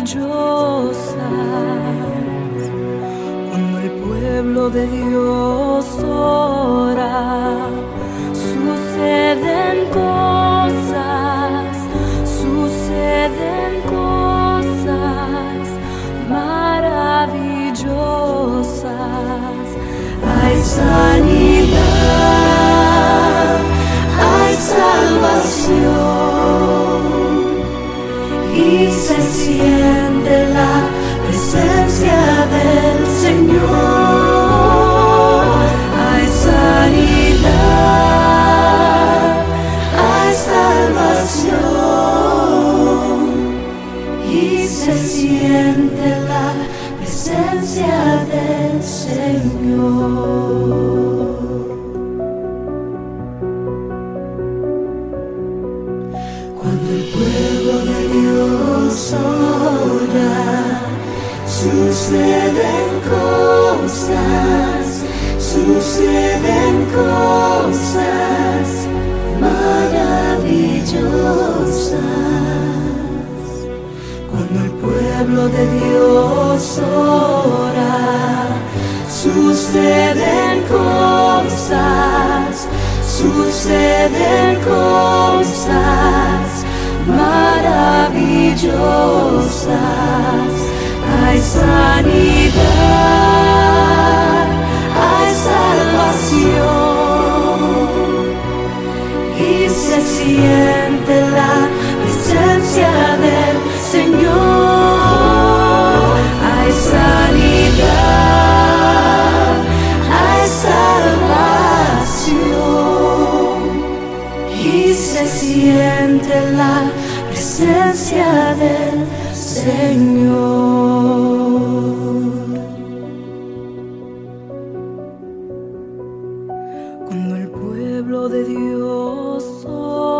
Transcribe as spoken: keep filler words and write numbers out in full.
maravillosas. Cuando el pueblo de Dios ora, suceden cosas, suceden cosas maravillosas. Hay sanidad, hay salvación, y se siente la presencia del Señor. Hay sanidad, hay salvación, y se siente la presencia del Señor. Cuando el pueblo de Dios ora, suceden cosas, suceden cosas maravillosas. Cuando el pueblo de Dios ora, suceden cosas, suceden cosas maravillosas. Hay sanidad, hay salvación, y se siente la presencia del Señor. Hay sanidad, hay salvación, y se siente la presencia del Señor. Cuando el pueblo de Dios